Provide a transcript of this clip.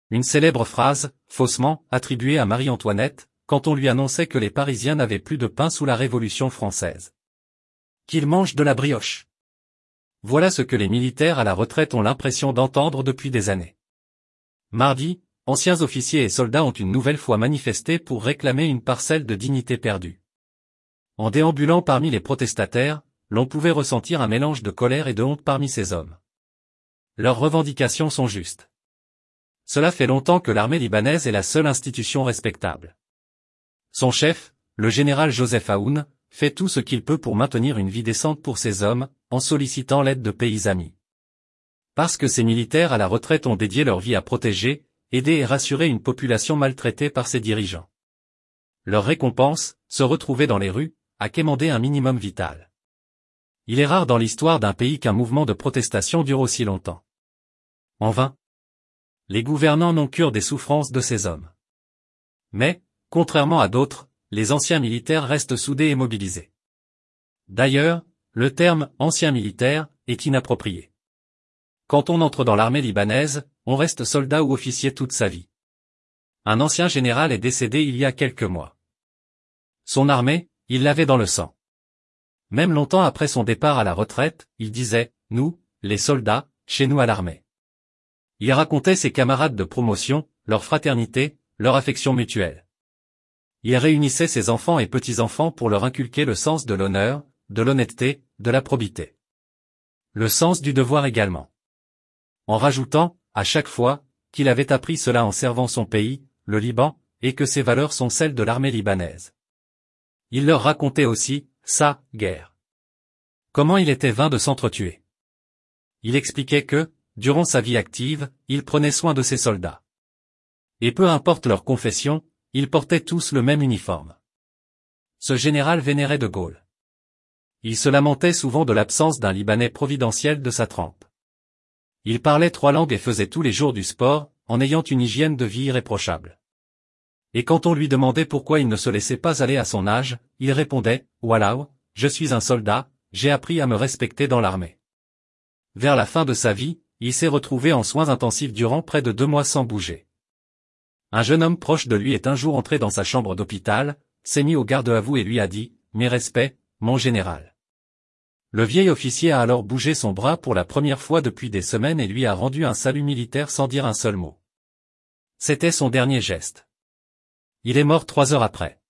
Une célèbre phrase, faussement, attribuée à Marie-Antoinette, quand on lui annonçait que les Parisiens n'avaient plus de pain sous la Révolution française. Qu'ils mangent de la brioche. Voilà ce que les militaires à la retraite ont l'impression d'entendre depuis des années. Mardi, anciens officiers et soldats ont une nouvelle fois manifesté pour réclamer une parcelle de dignité perdue. En déambulant parmi les protestataires, l'on pouvait ressentir un mélange de colère et de honte parmi ces hommes. Leurs revendications sont justes. Cela fait longtemps que l'armée libanaise est la seule institution respectable. Son chef, le général Joseph Aoun, fait tout ce qu'il peut pour maintenir une vie décente pour ses hommes, en sollicitant l'aide de pays amis. Parce que ces militaires à la retraite ont dédié leur vie à protéger, aider et rassurer une population maltraitée par ses dirigeants. Leur récompense, se retrouver dans les rues, à quémander un minimum vital. Il est rare dans l'histoire d'un pays qu'un mouvement de protestation dure aussi longtemps. En vain. Les gouvernants n'ont cure des souffrances de ces hommes. Mais, contrairement à d'autres, les anciens militaires restent soudés et mobilisés. D'ailleurs, le terme « ancien militaire » est inapproprié. Quand on entre dans l'armée libanaise, on reste soldat ou officier toute sa vie. Un ancien général est décédé il y a quelques mois. Son armée, il l'avait dans le sang. Même longtemps après son départ à la retraite, il disait « Nous, les soldats, chez nous à l'armée ». Il racontait ses camarades de promotion, leur fraternité, leur affection mutuelle. Il réunissait ses enfants et petits-enfants pour leur inculquer le sens de l'honneur, de l'honnêteté, de la probité. Le sens du devoir également. En rajoutant, à chaque fois, qu'il avait appris cela en servant son pays, le Liban, et que ces valeurs sont celles de l'armée libanaise. Il leur racontait aussi, sa guerre. Comment il était vain de s'entretuer. Il expliquait que, durant sa vie active, il prenait soin de ses soldats. Et peu importe leur confession, ils portaient tous le même uniforme. Ce général vénérait de Gaulle. Il se lamentait souvent de l'absence d'un Libanais providentiel de sa trempe. Il parlait 3 langues et faisait tous les jours du sport, en ayant une hygiène de vie irréprochable. Et quand on lui demandait pourquoi il ne se laissait pas aller à son âge, il répondait « Wallah, je suis un soldat, j'ai appris à me respecter dans l'armée ». Vers la fin de sa vie, il s'est retrouvé en soins intensifs durant près de 2 mois sans bouger. Un jeune homme proche de lui est un jour entré dans sa chambre d'hôpital, s'est mis au garde à vous et lui a dit « Mes respects, mon général ». Le vieil officier a alors bougé son bras pour la première fois depuis des semaines et lui a rendu un salut militaire sans dire un seul mot. C'était son dernier geste. Il est mort 3 heures après.